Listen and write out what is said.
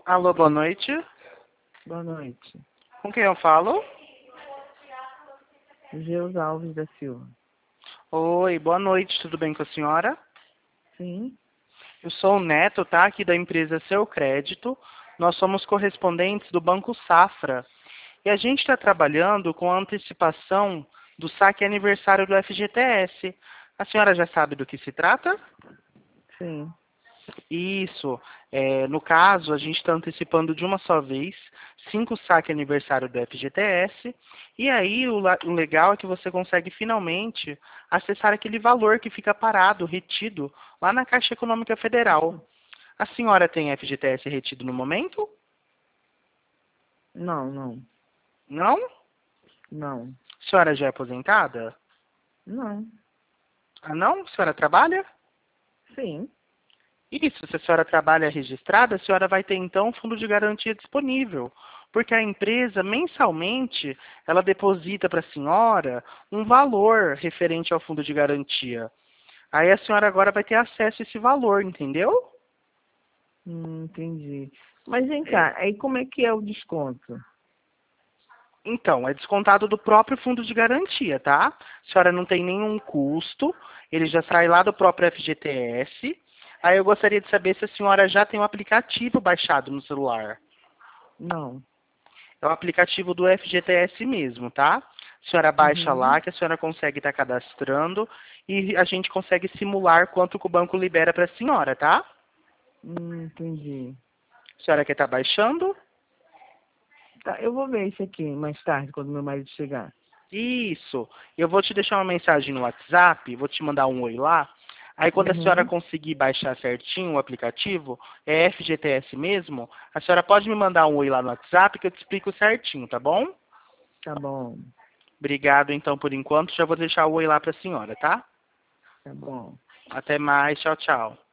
Alô, boa noite. Boa noite. Com quem eu falo? Geus Alves da Silva. Oi, boa noite, tudo bem com a senhora? Sim? Eu sou o Neto, tá? Aqui da empresa Seu Crédito. Nós somos correspondentes do Banco Safra. E a gente está trabalhando com a antecipação do saque aniversário do FGTS. A senhora já sabe do que se trata? Sim. Isso. No caso, a gente está antecipando de uma só vez 5 saques aniversário do FGTS. E aí o legal é que você consegue finalmente acessar aquele valor que fica parado, retido, lá na Caixa Econômica Federal. A senhora tem FGTS retido no momento? Não. Não? Não. A senhora já é aposentada? Não. Ah, não? A senhora trabalha? Sim. Isso, se a senhora trabalha registrada, a senhora vai ter então um fundo de garantia disponível, porque a empresa mensalmente ela deposita para a senhora um valor referente ao fundo de garantia. Aí a senhora agora vai ter acesso a esse valor, entendeu? Entendi. Mas vem cá, aí como é que é o desconto? Então, é descontado do próprio fundo de garantia, tá? A senhora não tem nenhum custo, ele já sai lá do próprio FGTS. Aí eu gostaria de saber se a senhora já tem um aplicativo baixado no celular. Não. É o aplicativo do FGTS mesmo, tá? A senhora baixa Uhum. lá, que a senhora consegue estar cadastrando e a gente consegue simular quanto que o banco libera para a senhora, tá? Entendi. A senhora quer estar baixando? Tá, eu vou ver isso aqui mais tarde, quando meu marido chegar. Isso. Eu vou te deixar uma mensagem no WhatsApp, vou te mandar um oi lá. Aí quando a senhora Uhum. conseguir baixar certinho o aplicativo, é FGTS mesmo, a senhora pode me mandar um oi lá no WhatsApp que eu te explico certinho, tá bom? Tá bom. Obrigado então por enquanto, já vou deixar o oi lá para a senhora, tá? Tá bom. Até mais, tchau, tchau.